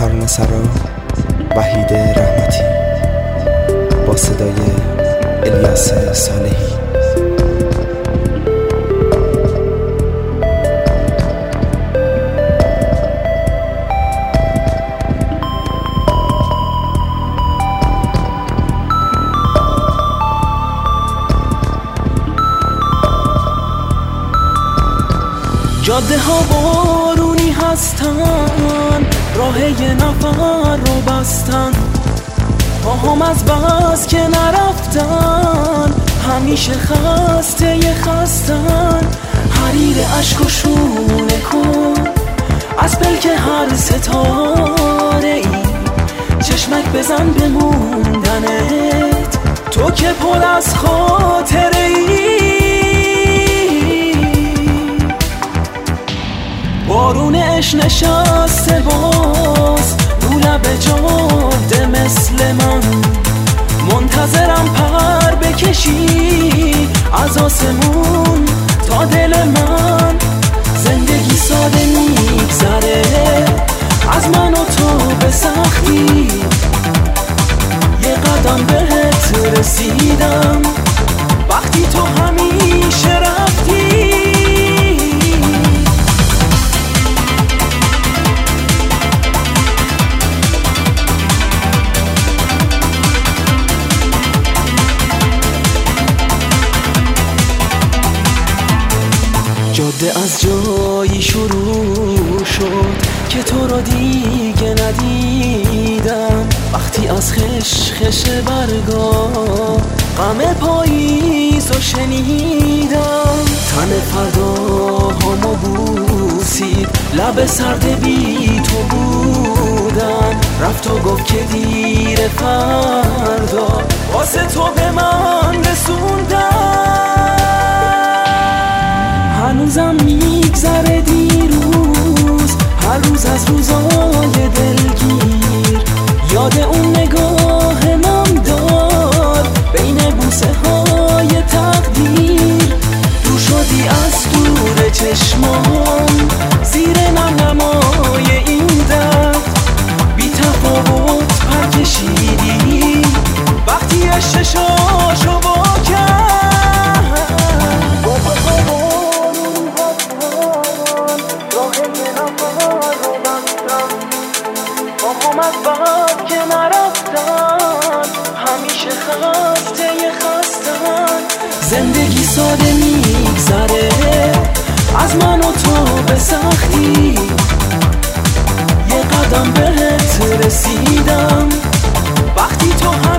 ترانه‌سرا وحید رحمتی با صدای الیاس صالحی. جاده ها بارونی هستن، راه یه نفر رو بستن، پاهم از بس که نرفتن، همیشه خسته خستن. حریر عشق و شونه کن از پلک هر ستاره ای، چشمک بزن به موندنت، تو که پر از خاطره ای. بارون عشق نشسته باز رو لب جاده مثل من، منتظرم پر بکشی از آسمون تا دل من. زندگی ساده میگذره از من و تو به سختی، یه قدم بهت رسیدم وقتی تو همیشه رفتی. جاده از جایی شروع شد که تو رو دیگه ندیدم، وقتی از خشخش برگا غم پاییز رو شنیدم. تن فرداهامو بوسید، لب سرد بی تو بودن، رفت و گفت که دیر فردا واسه تو به من رسوندم. هنوزم میگذره دیروز، هر روز از روزای دلگیر، یاد اون نگاه نمدار بین بوسه های تقدیر. دور شدی از دور چشمام، زیر نمنمای این درد، بی تفاوت پر کشیدی وقتی ششاشو با کرد. از بعد که نرفتن، همیشه خسته خستن. زندگی ساده میگذره از من و تو به سختی، یه قدم بهت رسیدم وقتی تو